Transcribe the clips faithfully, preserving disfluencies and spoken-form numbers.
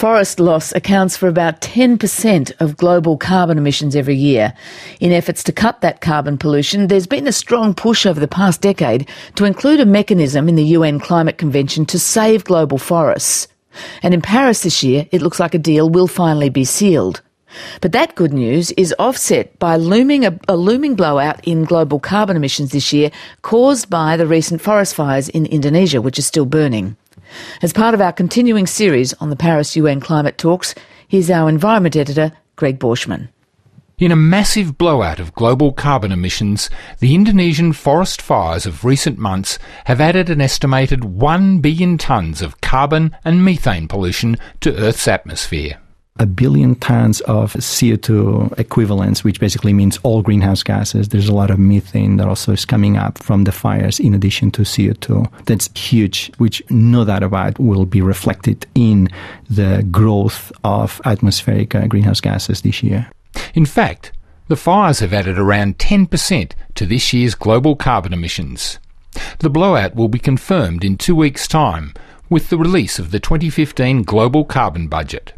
forest loss accounts for about ten percent of global carbon emissions every year. In efforts to cut that carbon pollution, there's been a strong push over the past decade to include a mechanism in the U N Climate Convention to save global forests. And in Paris this year, it looks like a deal will finally be sealed. But that good news is offset by looming a, a looming blowout in global carbon emissions this year caused by the recent forest fires in Indonesia, which is still burning. As part of our continuing series on the Paris U N climate talks, here's our environment editor, Greg Borschmann. In a massive blowout of global carbon emissions, the Indonesian forest fires of recent months have added an estimated one billion tonnes of carbon and methane pollution to Earth's atmosphere. A billion tons of C O two equivalents, which basically means all greenhouse gases. There's a lot of methane that also is coming up from the fires in addition to C O two. That's huge, which no doubt about will be reflected in the growth of atmospheric uh, greenhouse gases this year. In fact, the fires have added around ten percent to this year's global carbon emissions. The blowout will be confirmed in two weeks' time with the release of the twenty fifteen Global Carbon Budget.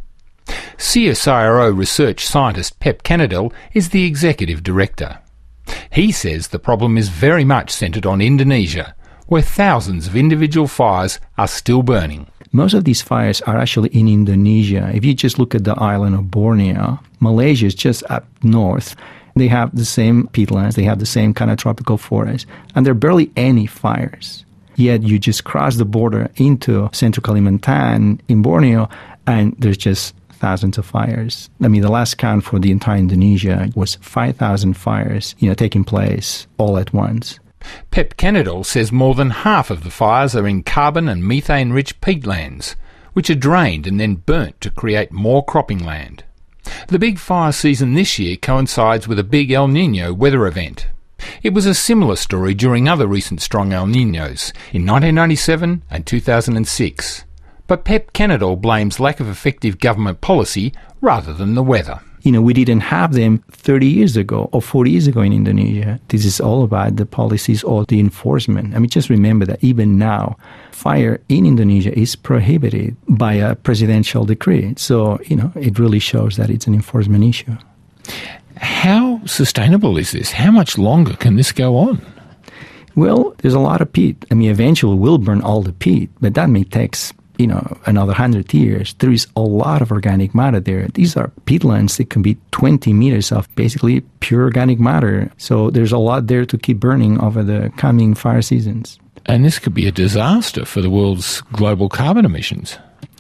C S I R O research scientist Pep Canadell is the executive director. He says the problem is very much centred on Indonesia, where thousands of individual fires are still burning. Most of these fires are actually in Indonesia. If you just look at the island of Borneo, Malaysia is just up north. They have the same peatlands, they have the same kind of tropical forest, and there are barely any fires. Yet you just cross the border into central Kalimantan in Borneo, and there's just thousands of fires. I mean, the last count for the entire Indonesia was five thousand fires, you know, taking place all at once. Pep Canadell says more than half of the fires are in carbon and methane-rich peatlands, which are drained and then burnt to create more cropping land. The big fire season this year coincides with a big El Niño weather event. It was a similar story during other recent strong El Niños in nineteen ninety-seven and two thousand six. But Pep Canadell blames lack of effective government policy rather than the weather. You know, we didn't have them thirty years ago or forty years ago in Indonesia. This is all about the policies or the enforcement. I mean, just remember that even now, fire in Indonesia is prohibited by a presidential decree. So, you know, it really shows that it's an enforcement issue. How sustainable is this? How much longer can this go on? Well, there's a lot of peat. I mean, eventually we'll burn all the peat, but that may take, you know, another hundred years. There is a lot of organic matter there. These are peatlands that can be twenty meters of basically pure organic matter. So there's a lot there to keep burning over the coming fire seasons. And this could be a disaster for the world's global carbon emissions.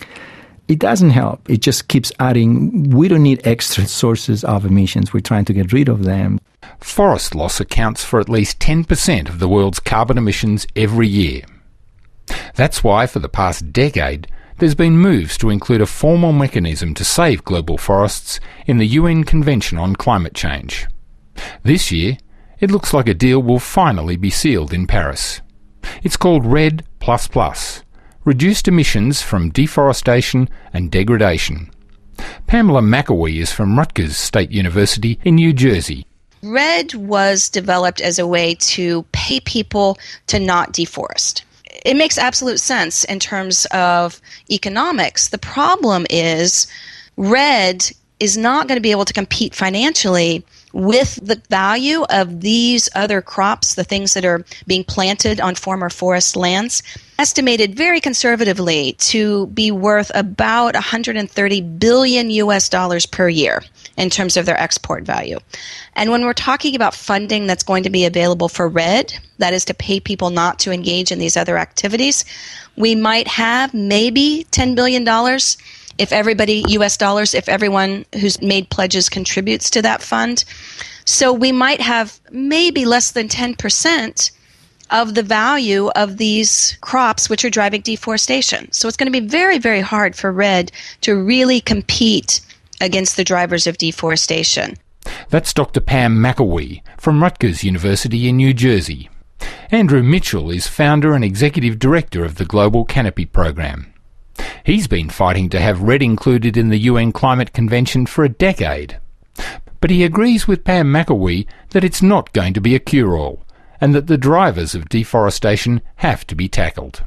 It doesn't help. It just keeps adding. We don't need extra sources of emissions. We're trying to get rid of them. Forest loss accounts for at least ten percent of the world's carbon emissions every year. That's why, for the past decade, there's been moves to include a formal mechanism to save global forests in the U N Convention on Climate Change. This year, it looks like a deal will finally be sealed in Paris. It's called REDD plus plus, Reduced Emissions from Deforestation and Degradation. Pamela McAwee is from Rutgers State University in New Jersey. REDD was developed as a way to pay people to not deforest. It makes absolute sense in terms of economics. The problem is REDD is not going to be able to compete financially with the value of these other crops, the things that are being planted on former forest lands, estimated very conservatively to be worth about one hundred thirty billion U S dollars per year in terms of their export value. And when we're talking about funding that's going to be available for REDD, that is to pay people not to engage in these other activities, we might have maybe ten billion dollars if everybody, U S dollars, if everyone who's made pledges contributes to that fund. So we might have maybe less than ten percent of the value of these crops which are driving deforestation. So it's going to be very, very hard for REDD to really compete against the drivers of deforestation. That's Doctor Pam McAwee from Rutgers University in New Jersey. Andrew Mitchell is founder and executive director of the Global Canopy Program. He's been fighting to have REDD included in the U N Climate Convention for a decade. But he agrees with Pam McAwee that it's not going to be a cure-all, and that the drivers of deforestation have to be tackled.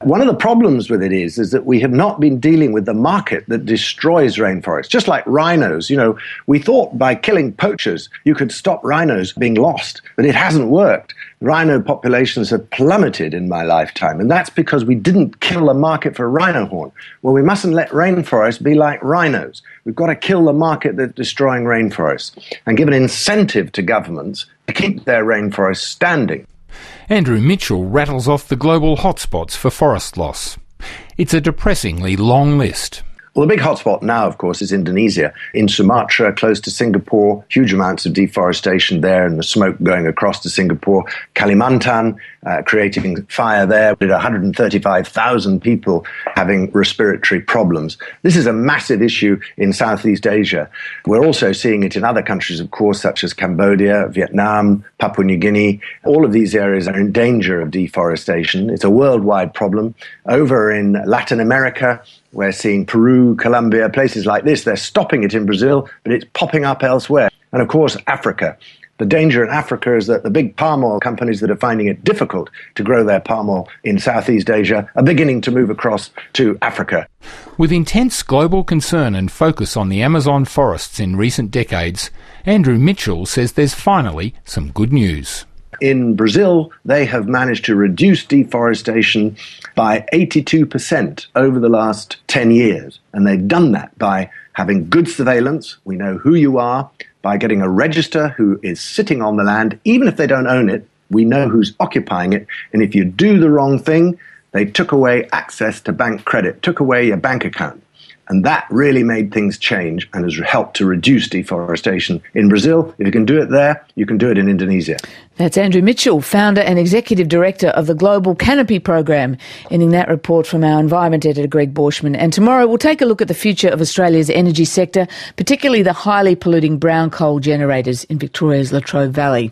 One of the problems with it is, is that we have not been dealing with the market that destroys rainforests. Just like rhinos, you know, we thought by killing poachers you could stop rhinos being lost, but it hasn't worked. Rhino populations have plummeted in my lifetime, and that's because we didn't kill the market for rhino horn. Well, we mustn't let rainforests be like rhinos. We've got to kill the market that's destroying rainforests and give an incentive to governments to keep their rainforests standing. Andrew Mitchell rattles off the global hotspots for forest loss. It's a depressingly long list. Well, the big hotspot now, of course, is Indonesia. In Sumatra, close to Singapore, huge amounts of deforestation there and the smoke going across to Singapore. Kalimantan, uh, creating fire there, with one hundred thirty-five thousand people having respiratory problems. This is a massive issue in Southeast Asia. We're also seeing it in other countries, of course, such as Cambodia, Vietnam, Papua New Guinea. All of these areas are in danger of deforestation. It's a worldwide problem. Over in Latin America, we're seeing Peru, Colombia, places like this. They're stopping it in Brazil, but it's popping up elsewhere. And of course, Africa. The danger in Africa is that the big palm oil companies that are finding it difficult to grow their palm oil in Southeast Asia are beginning to move across to Africa. With intense global concern and focus on the Amazon forests in recent decades, Andrew Mitchell says there's finally some good news. In Brazil, they have managed to reduce deforestation by eighty-two percent over the last ten years. And they've done that by having good surveillance. We know who you are. By getting a register who is sitting on the land. Even if they don't own it, we know who's occupying it. And if you do the wrong thing, they took away access to bank credit, took away your bank account. And that really made things change and has helped to reduce deforestation in Brazil. If you can do it there, you can do it in Indonesia. That's Andrew Mitchell, founder and executive director of the Global Canopy Program, ending that report from our environment editor Greg Borschmann. And tomorrow we'll take a look at the future of Australia's energy sector, particularly the highly polluting brown coal generators in Victoria's Latrobe Valley.